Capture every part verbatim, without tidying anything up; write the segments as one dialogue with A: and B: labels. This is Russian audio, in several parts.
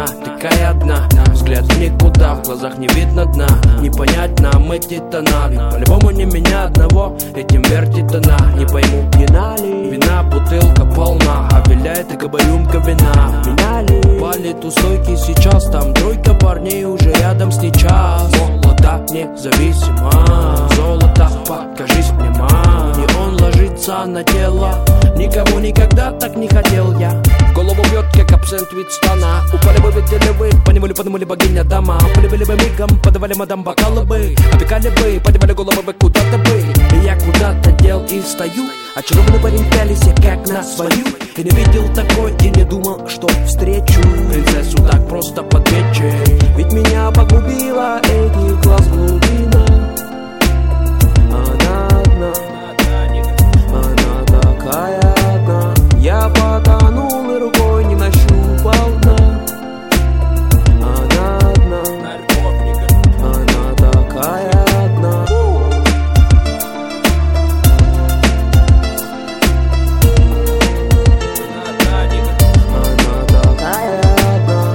A: такая одна. Взгляд в никуда, в глазах не видно дна. Не понять нам эти тона, ведь по-любому не меня одного этим вертит она. Не пойму, вина ли? Вина, бутылка полна, а виляет и рюмка вина. Меня ли? Палит у стойки сейчас, там тройка парней уже рядом с ней час. Молода, независима, золото, покажись мне, ма. И он ложится на тело, никому никогда так не хотел я. В голову бьет, как абсент вид стана. Упали бы, видели вы, поневоле подумали богиня дома. Полюбили бы мигом, подавали мадам бокалы бы. Опекали бы, подевали головы вы куда-то бы. И я куда-то дел и стою. Очарованный парень пялись я как на свою. И не видел такой, и не думал, что встречу принцессу так просто под вечер. Ведь меня погубила этих глаз глубина. Она одна, она такая одна. Я потонул и рукой не нащупал дна. Она одна, она такая одна. Она такая одна.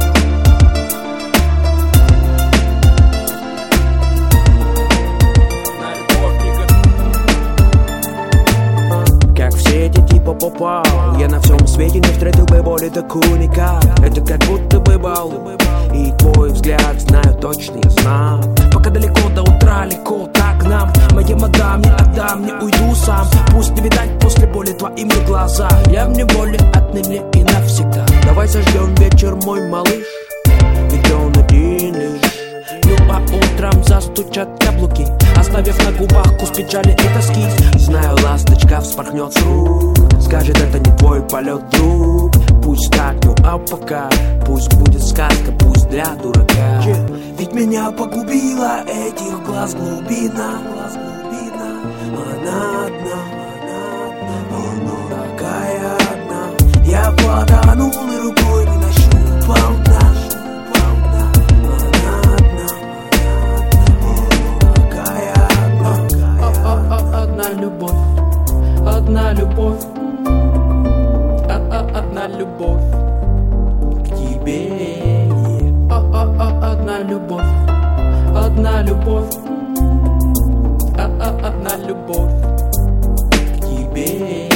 A: Как в сети типа попал, я на всем свете не встретил бы более такую никак. Это как будто бы бал, и твой взгляд знаю точный знак. Пока далеко до утра, легко так нам. Моей мадам не отдам, не уйду сам. Пусть не видать после боли твоими глаза. Я в неволе отныне и навсегда. Давай зажгем вечер, мой малыш, ведь он один лишь. Ну а утром застучат каблуки, оставив на губах вкус печали и тоски. Знаю, ласточка вспорхнет с рук, скажет, это не твой полет, друг. Пусть так, ну а пока пусть будет сказка, пусть для дурака. Ведь меня погубила этих глаз глубина. Она одна, она такая одна. Я потонул и рукой не нащупал дна. Одна любовь, одна любовь, одна любовь к тебе. Одна любовь, одна любовь, одна любовь к тебе.